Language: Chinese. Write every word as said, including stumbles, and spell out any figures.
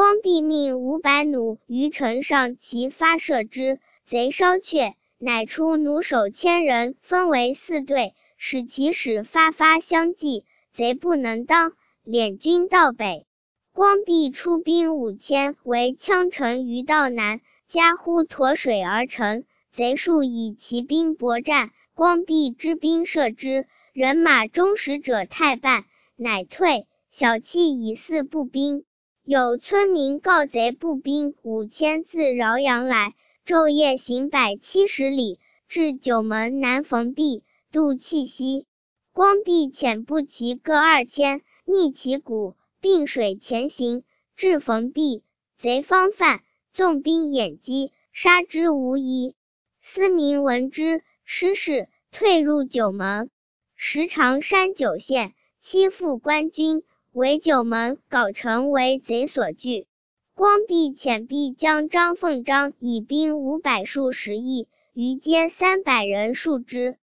光弼命五百弩于城上齐发射之，贼稍却，乃出弩手千人，分为四队，使其使发发相继，贼不能当，敛军道北。光弼出兵五千，围羌城于道南，加乎沱水而成。贼数以骑兵搏战，光弼之兵射之，人马忠实者太半，乃退。小憩以四步兵。有村民告贼步兵五千自饶阳来，昼夜行百七十里，至九门南逢壁，渡契西。光弼遣步骑各二千，逆其谷，并水前行，至逢壁，贼方犯，纵兵掩击，杀之无疑。司民闻之，失势，退入九门。时常山九县，欺负官军，为九门缟城为贼所据。光弼遣必将张凤章以兵五百数十邑，余皆三百人戍之。